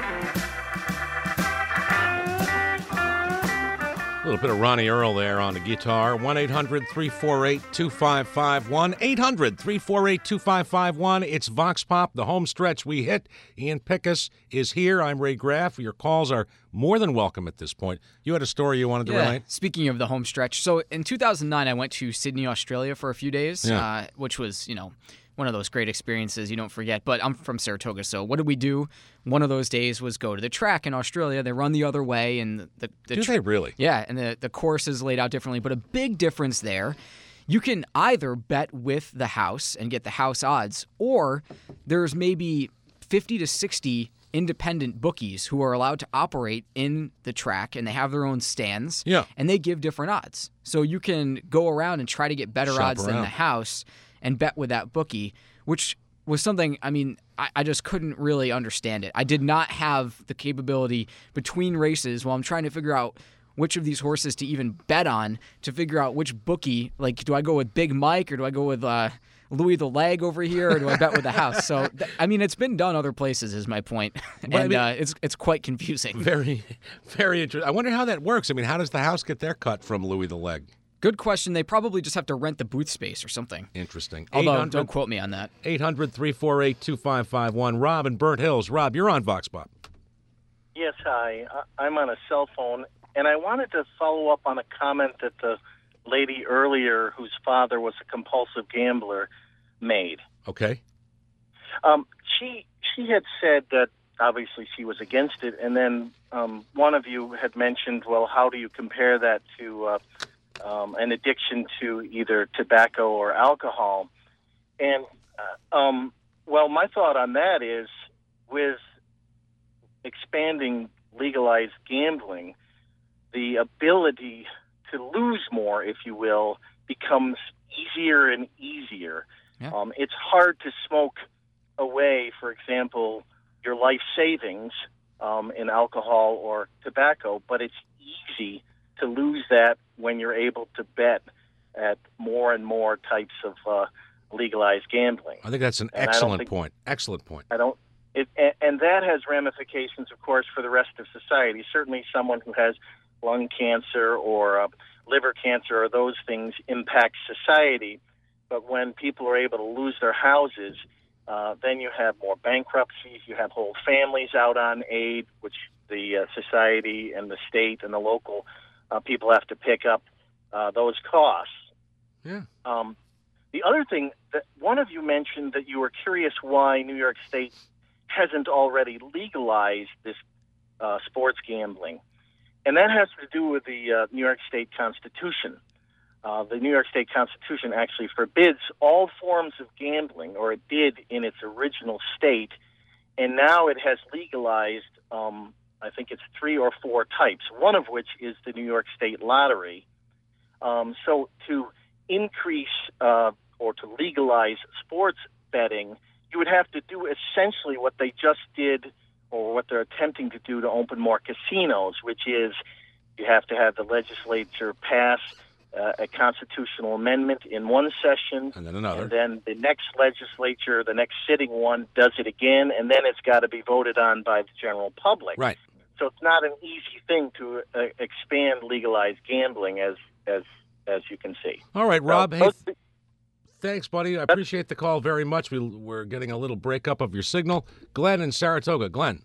A little bit of Ronnie Earl there on the guitar. one eight hundred, three four eight, two five five one. eight hundred, three four eight, two five five one. It's Vox Pop, the home stretch we hit. Ian Pickus is here. I'm Ray Graff. Your calls are more than welcome at this point. You had a story you wanted to Yeah. relate? Speaking of the home stretch, so in two thousand nine, I went to Sydney, Australia for a few days, Yeah. uh, which was, you know, one of those great experiences you don't forget. But I'm from Saratoga, so what did we do? One of those days was go to the track in Australia. They run the other way, and the, the, the Do tr- they really? Yeah, and the, the course is laid out differently. But a big difference there, you can either bet with the house and get the house odds, or there's maybe fifty to sixty independent bookies who are allowed to operate in the track, and they have their own stands. Yeah. And they give different odds. So you can go around and try to get better Shop odds than around. the house and bet with that bookie, which was something, I mean, I, I just couldn't really understand it. I did not have the capability between races while I'm trying to figure out which of these horses to even bet on, to figure out which bookie, like, do I go with Big Mike or do I go with uh, Louis the Leg over here, or do I bet with the house? So, th- I mean, it's been done other places is my point. And Well, I mean- uh, it's it's quite confusing. Very, very interesting. I wonder how that works. I mean, how does the house get their cut from Louis the Leg? Good question. They probably just have to rent the booth space or something. Interesting. Although, don't quote me on that. eight hundred, three four eight, two five five one. Rob in Burnt Hills. Rob, you're on Vox Pop. Yes, hi. I- I'm on a cell phone, and I wanted to follow up on a comment that the lady earlier, whose father was a compulsive gambler, made. Okay. Um, she she had said that obviously she was against it. And then um, one of you had mentioned, well, how do you compare that to uh, um, an addiction to either tobacco or alcohol? And, uh, um, well, my thought on that is with expanding legalized gambling, the ability to lose more, if you will, becomes easier and easier. Yeah. Um, it's hard to smoke away, for example, your life savings um, in alcohol or tobacco, but it's easy to lose that when you're able to bet at more and more types of uh, legalized gambling. I think that's an and excellent think, point. Excellent point. I don't. It, and, and that has ramifications, of course, for the rest of society. Certainly, someone who has lung cancer or uh, liver cancer or those things impact society. But when people are able to lose their houses, uh, then you have more bankruptcies. You have whole families out on aid, which the uh, society and the state and the local uh, people have to pick up uh, those costs. Yeah. Um, the other thing that one of you mentioned that you were curious why New York State hasn't already legalized this uh, sports gambling. And that has to do with the uh, New York State Constitution. Uh, the New York State Constitution actually forbids all forms of gambling, or it did in its original state, and now it has legalized, um, I think it's three or four types, one of which is the New York State Lottery. Um, so to increase uh, or to legalize sports betting, you would have to do essentially what they just did or what they're attempting to do to open more casinos, which is you have to have the legislature pass uh, a constitutional amendment in one session. And then another. And then the next legislature, the next sitting one, does it again, and then it's got to be voted on by the general public. Right. So it's not an easy thing to uh, expand legalized gambling, as as as you can see. All right, Rob. So, hey, th- thanks, buddy. I appreciate the call very much. We, we're getting a little breakup of your signal. Glenn in Saratoga. Glenn.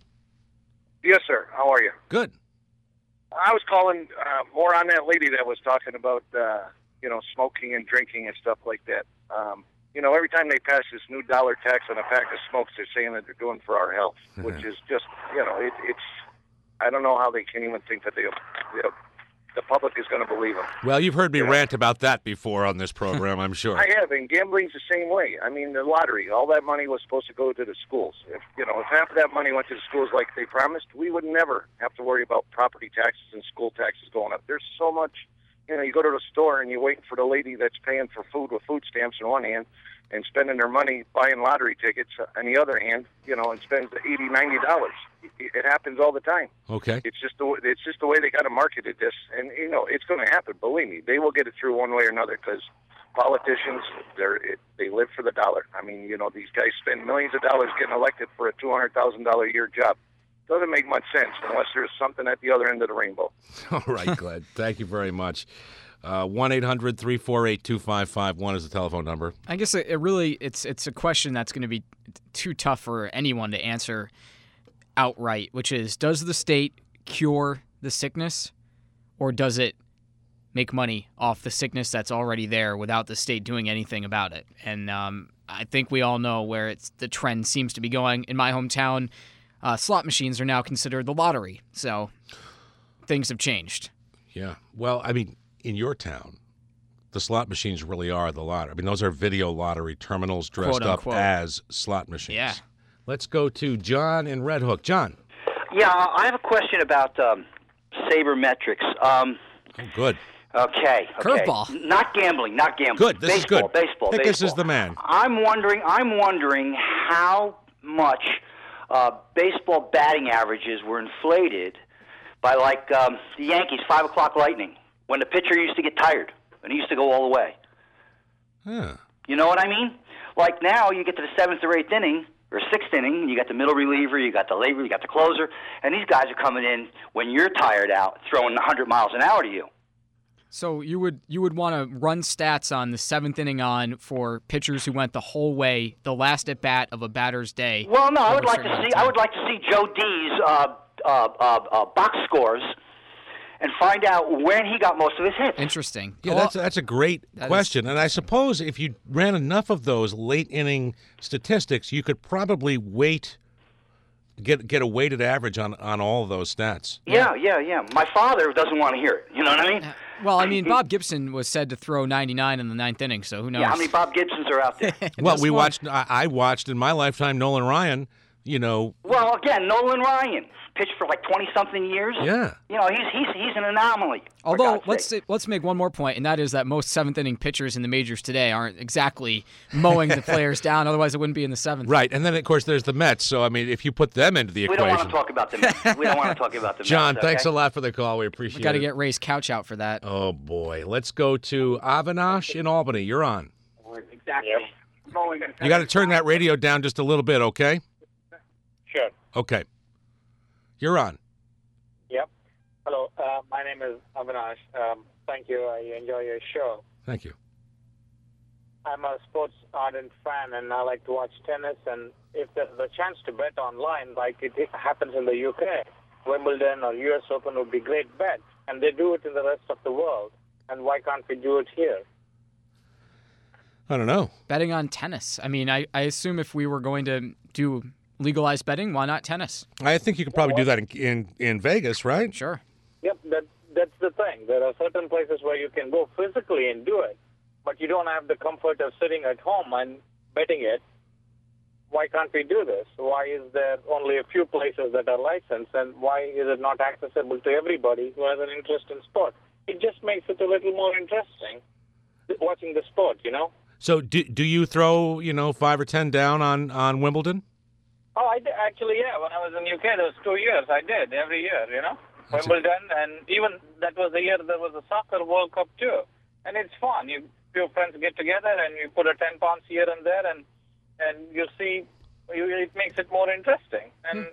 Yes, sir. How are you? Good. I was calling uh, more on that lady that was talking about, uh, you know, smoking and drinking and stuff like that. Um, you know, every time they pass this new dollar tax on a pack of smokes, they're saying that they're doing for our health, which is just, you know, it, it's, I don't know how they can even think that they, you know, the public is going to believe them. Well, you've heard me you rant know? about that before on this program, I'm sure. I have, and gambling's the same way. I mean, the lottery, all that money was supposed to go to the schools. If, you know, if half of that money went to the schools like they promised, we would never have to worry about property taxes and school taxes going up. There's so much, you know, you go to the store and you're waiting for the lady that's paying for food with food stamps in one hand and spending their money buying lottery tickets on the other hand, you know, and spends eighty dollars, ninety dollars. It happens all the time. Okay. It's just the it's just the way they got to market it. This, and you know, it's going to happen. Believe me, they will get it through one way or another because politicians, they're it, they live for the dollar. I mean, you know, these guys spend millions of dollars getting elected for a two hundred thousand dollar a year job. Doesn't make much sense unless there's something at the other end of the rainbow. All right, Glenn. Thank you very much. Uh, one eight hundred three four eight two five five one is the telephone number. I guess it, it really it's it's a question that's going to be too tough for anyone to answer outright, which is, does the state cure the sickness, or does it make money off the sickness that's already there without the state doing anything about it? And um, I think we all know where it's the trend seems to be going. In my hometown, uh, slot machines are now considered the lottery, so things have changed. Yeah. Well, I mean, in your town, the slot machines really are the lottery. I mean, those are video lottery terminals dressed Quote, up unquote. as slot machines. Yeah. Let's go to John in Red Hook. John. Yeah, I have a question about um, sabermetrics. Um, Oh, good. okay, okay. Curveball. Not gambling, not gambling. Good. This baseball, is good. Baseball, Pickus baseball. is the man. I'm wondering. I'm wondering how much uh, baseball batting averages were inflated by, like um, the Yankees' five o'clock lightning, when the pitcher used to get tired and he used to go all the way. Huh. You know what I mean? Like now, you get to the seventh or eighth inning or sixth inning, you got the middle reliever, you got the labor, you got the closer, and these guys are coming in when you're tired out, throwing one hundred miles an hour to you. So you would you would want to run stats on the seventh inning on for pitchers who went the whole way, the last at bat of a batter's day. Well, no, I would over a like certain to amount see. of I time. would like to see Joe D's uh, uh, uh, uh, box scores and find out when he got most of his hits. Interesting. Yeah, Well, that's that's a great that question. And I suppose if you ran enough of those late inning statistics, you could probably weight get get a weighted average on, on all of those stats. Yeah, yeah, yeah. My father doesn't want to hear it. You know what I mean? Well, I mean, Bob Gibson was said to throw ninety-nine in the ninth inning, so who knows? Yeah, how many Bob Gibsons are out there? Well, we one. watched. I, I watched in my lifetime Nolan Ryan. You know. Well, again, Nolan Ryan pitched for like twenty-something years. Yeah. You know, he's he's he's an anomaly. Although let's say, let's make one more point, and that is that most seventh inning pitchers in the majors today aren't exactly mowing the players down. Otherwise, it wouldn't be in the seventh. Right, and then of course there's the Mets. So I mean, if you put them into the we equation, don't want to talk about the Mets. We don't want to talk about the John, Mets. thanks okay? a lot for the call. We appreciate We got to it. get Ray's couch out for that. Oh boy, let's go to Avinash in Albany. You're on. Exactly. You got to turn that radio down just a little bit, okay? Sure. Okay. You're on. Yep. Hello. Uh, my name is Avinash. Um, thank you. I enjoy your show. Thank you. I'm a sports ardent fan, and I like to watch tennis. And if there's a chance to bet online, like it happens in the U K, Wimbledon or U S Open would be great bets. And they do it in the rest of the world. And why can't we do it here? I don't know. Betting on tennis. I mean, I, I assume if we were going to do legalized betting, why not tennis? I think you could probably do that in in, in Vegas, right? Sure. Yep, that, that's the thing. There are certain places where you can go physically and do it, but you don't have the comfort of sitting at home and betting it. Why can't we do this? Why is there only a few places that are licensed, and why is it not accessible to everybody who has an interest in sport? It just makes it a little more interesting watching the sport, you know? So do do you throw, you know, five or ten down on, on Wimbledon? Oh, I did. Actually, yeah. When I was in U K, there was two years. I did every year, you know, That's Wimbledon, and even that was the year there was a soccer World Cup too, and it's fun. You few friends get together and you put a ten pounds here and there, and and you see, you, it makes it more interesting. And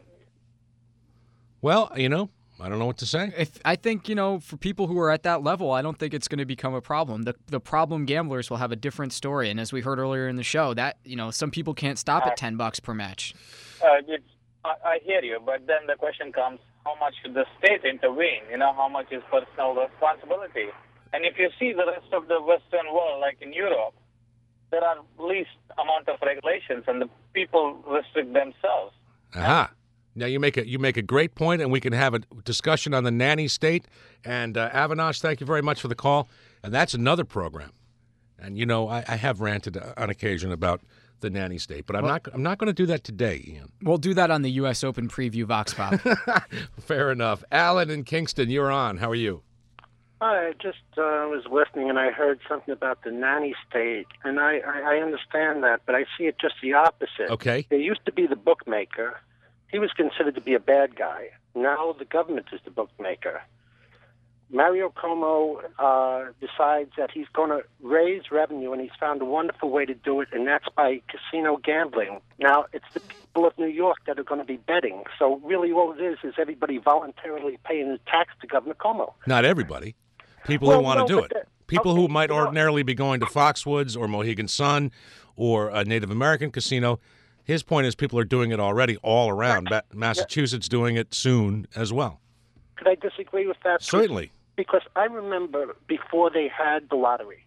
Well, you know, I don't know what to say. If I think, you know, for people who are at that level, I don't think it's going to become a problem. The the problem gamblers will have a different story, and as we heard earlier in the show, that, you know, some people can't stop at ten bucks per match. uh, it's, I, I hear you, but then the question comes: how much should the state intervene? You know, how much is personal responsibility? And if you see the rest of the Western world, like in Europe, there are least amount of regulations, and the people restrict themselves. Aha. Now you make a you make a great point, and we can have a discussion on the nanny state. And uh, Avinash, thank you very much for the call. And that's another program. And you know, I, I have ranted on occasion about the nanny state, but I'm Well- not I'm not going to do that today, Ian. We'll do that on the U S Open preview Vox Pop. Fair enough. Alan in Kingston, you're on. How are you? I just uh, was listening and I heard something about the nanny state, and I, I, I understand that, but I see it just the opposite. Okay. There used to be the bookmaker. He was considered to be a bad guy. Now the government is the bookmaker. Mario Cuomo uh, decides that he's going to raise revenue, and he's found a wonderful way to do it, and that's by casino gambling. Now, it's the people of New York that are going to be betting. So really all it is is everybody voluntarily paying the tax to Governor Cuomo. Not everybody. People Well, who want no, to do but it. the- People okay, who might no. ordinarily be going to Foxwoods or Mohegan Sun or a Native American casino. His point is people are doing it already all around. Ma- Massachusetts doing it soon as well. Could I disagree with that? Certainly. Because I remember before they had the lottery,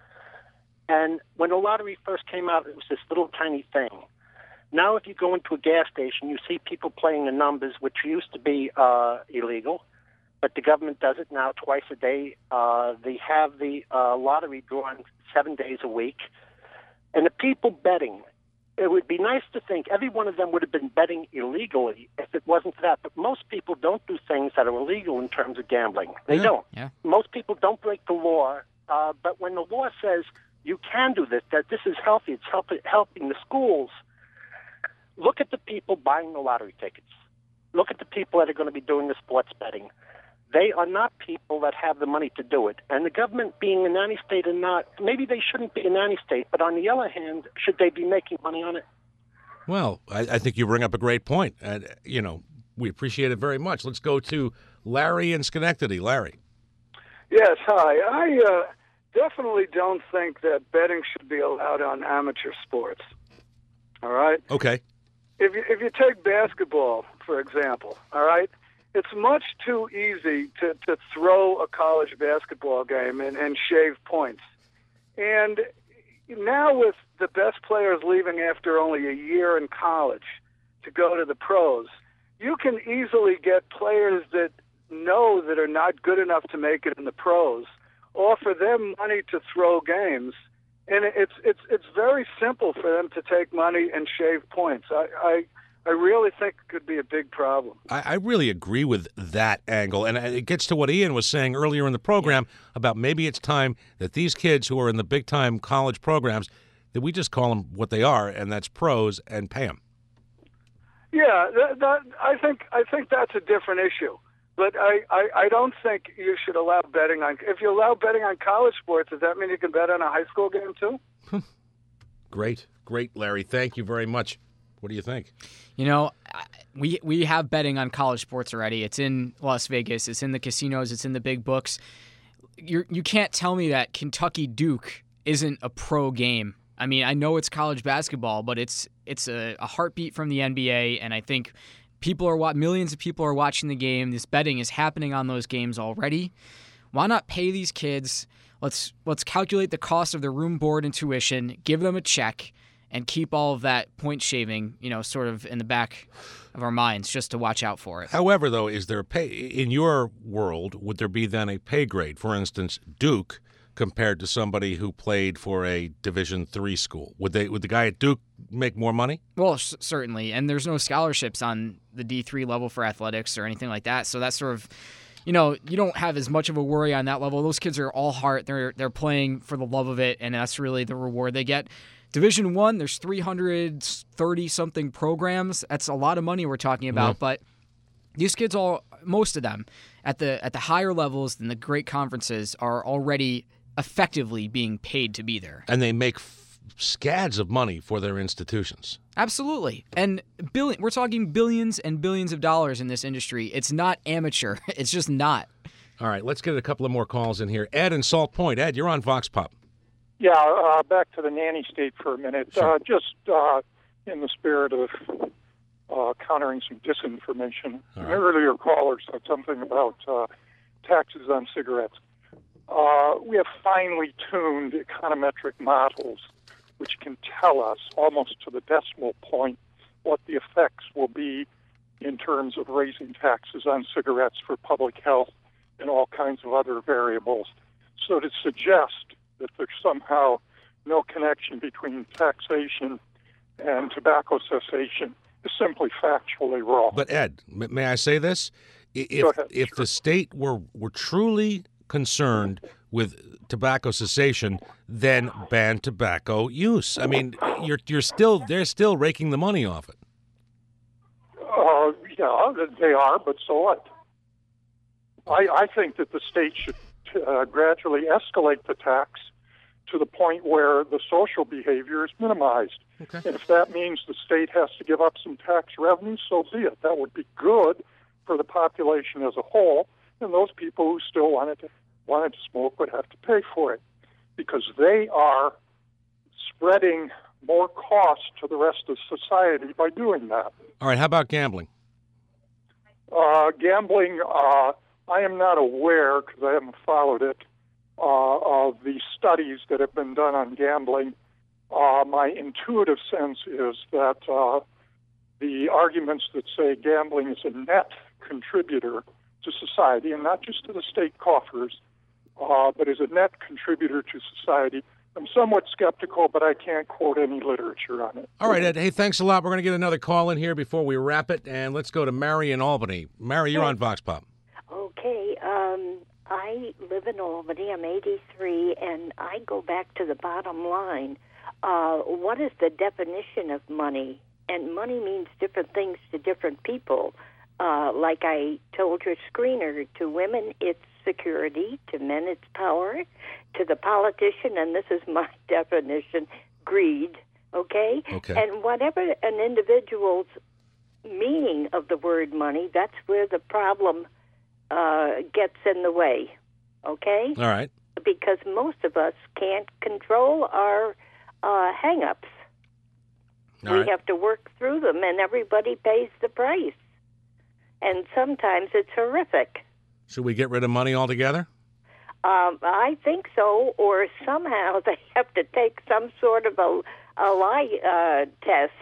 and when the lottery first came out, it was this little tiny thing. Now if you go into a gas station, you see people playing the numbers, which used to be uh, illegal, but the government does it now twice a day. Uh, they have the uh, lottery drawn seven days a week. And the people betting, it would be nice to think every one of them would have been betting illegally if it wasn't for that. But most people don't do things that are illegal in terms of gambling. They Yeah, don't. yeah. Most people don't break the law. Uh, but when the law says you can do this, that this is healthy, it's help, helping the schools, look at the people buying the lottery tickets. Look at the people that are going to be doing the sports betting. They are not people that have the money to do it. And the government being a nanny state or not, maybe they shouldn't be a nanny state, but on the other hand, should they be making money on it? Well, I, I think you bring up a great point. And, you know, we appreciate it very much. Let's go to Larry in Schenectady. Larry. Yes, hi. I uh, definitely don't think that betting should be allowed on amateur sports. All right? Okay. If you, if you take basketball, for example, all right, it's much too easy to, to throw a college basketball game and, and shave points. And now with the best players leaving after only a year in college to go to the pros, you can easily get players that know that are not good enough to make it in the pros, offer them money to throw games, and it's it's it's very simple for them to take money and shave points. I I, I really think it could be a big problem. I, I really agree with that angle, and it gets to what Ian was saying earlier in the program about maybe it's time that these kids who are in the big-time college programs, that we just call them what they are, and that's pros, and pay them. Yeah, that, that, I think I think that's a different issue. But I, I, I don't think you should allow betting on. If you allow betting on college sports, does that mean you can bet on a high school game too? Great, great, Larry. Thank you very much. What do you think? You know, we we have betting on college sports already. It's in Las Vegas. It's in the casinos. It's in the big books. You you can't tell me that Kentucky Duke isn't a pro game. I mean, I know it's college basketball, but it's it's a, a heartbeat from the N B A, and I think people are millions of people are watching the game. This betting is happening on those games already. Why not pay these kids? Let's let's calculate the cost of their room, board, and tuition. Give them a check, and keep all of that point shaving, you know, sort of in the back of our minds, just to watch out for it. However, though, is there a pay in your world? Would there be then a pay grade? For instance, Duke, compared to somebody who played for a Division three school? Would they? Would the guy at Duke make more money? Well, c- certainly. And there's no scholarships on the D three level for athletics or anything like that. So that's sort of, you know, you don't have as much of a worry on that level. Those kids are all heart. They're they're playing for the love of it, and that's really the reward they get. Division one, there's three hundred thirty-something programs. That's a lot of money we're talking about, yeah. But these kids, all most of them, at the at the higher levels than the great conferences, are already effectively being paid to be there. And they make f- scads of money for their institutions. Absolutely. And billion, we're talking billions and billions of dollars in this industry. It's not amateur. It's just not. All right, let's get a couple of more calls in here. Ed in Salt Point. Ed, you're on Vox Pop. Yeah, uh, back to the nanny state for a minute. Sure. Uh, just uh, in the spirit of uh, countering some disinformation. An earlier caller said something about uh, taxes on cigarettes. Uh, we have finely tuned econometric models which can tell us almost to the decimal point what the effects will be in terms of raising taxes on cigarettes for public health and all kinds of other variables. So to suggest that there's somehow no connection between taxation and tobacco cessation is simply factually wrong. But Ed, may I say this? If, Go ahead. if the state were, were truly concerned with tobacco cessation, then ban tobacco use. I mean, you're you're still they're still raking the money off it. Uh, yeah, they are, but so what? I, I think that the state should uh, gradually escalate the tax to the point where the social behavior is minimized. Okay. And if that means the state has to give up some tax revenue, so be it. That would be good for the population as a whole, and those people who still wanted to wanted to smoke would have to pay for it, because they are spreading more cost to the rest of society by doing that. All right, how about gambling? Uh, gambling, uh, I am not aware, because I haven't followed it, uh, of the studies that have been done on gambling. Uh, my intuitive sense is that uh, the arguments that say gambling is a net contributor to society, and not just to the state coffers, uh, but is a net contributor to society. I'm somewhat skeptical, but I can't quote any literature on it. All right, Ed. Hey, thanks a lot. We're going to get another call in here before we wrap it, and let's go to Mary in Albany. Mary, you're on Vox Pop. Okay. Um, I live in Albany. I'm eighty-three, and I go back to the bottom line. Uh, what is the definition of money? And money means different things to different people. Uh, like I told your screener, to women it's security, to men it's power, to the politician, and this is my definition, greed, okay? Okay. And whatever an individual's meaning of the word money, that's where the problem uh, gets in the way, okay? All right. Because most of us can't control our uh, hang-ups. All we right. have to work through them, and everybody pays the price. And sometimes it's horrific. Should we get rid of money altogether? Um, I think so, or somehow they have to take some sort of a, a lie uh, test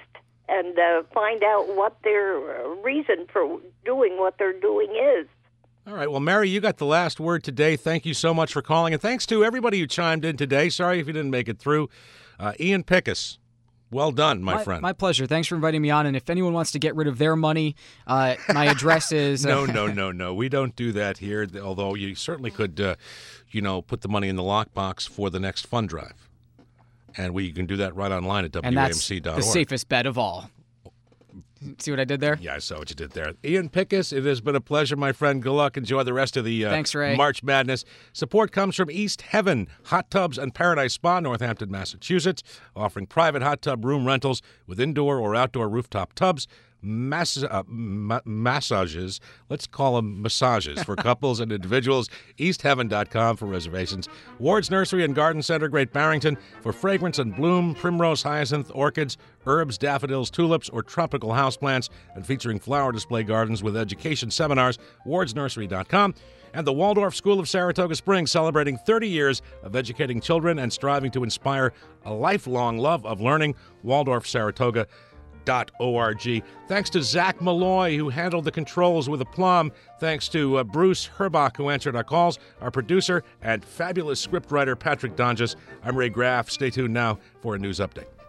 and uh, find out what their reason for doing what they're doing is. All right. Well, Mary, you got the last word today. Thank you so much for calling. And thanks to everybody who chimed in today. Sorry if you didn't make it through. Uh, Ian Pickus, well done, my, my friend. My pleasure. Thanks for inviting me on. And if anyone wants to get rid of their money, uh, my address is... no, no, no, no. We don't do that here, although you certainly could, uh, you know, put the money in the lockbox for the next fund drive. And we can do that right online at W A M C dot org. And that's the safest bet of all. See what I did there? Yeah, I saw what you did there. Ian Pickus, it has been a pleasure, my friend. Good luck. Enjoy the rest of the uh, Thanks, Ray. March Madness. Support comes from East Heaven Hot Tubs and Paradise Spa, Northampton, Massachusetts, offering private hot tub room rentals with indoor or outdoor rooftop tubs. Mass- uh, ma- massages, let's call them massages for couples and individuals. east heaven dot com for reservations. Ward's Nursery and Garden Center, Great Barrington, for fragrance and bloom, primrose, hyacinth, orchids, herbs, daffodils, tulips, or tropical houseplants, and featuring flower display gardens with education seminars. wards nursery dot com. And the Waldorf School of Saratoga Springs, celebrating thirty years of educating children and striving to inspire a lifelong love of learning. Waldorf Saratoga. Dot org. Thanks to Zach Malloy, who handled the controls with aplomb. Thanks to uh, Bruce Herbach, who answered our calls, our producer, and fabulous scriptwriter Patrick Donges. I'm Ray Graff. Stay tuned now for a news update.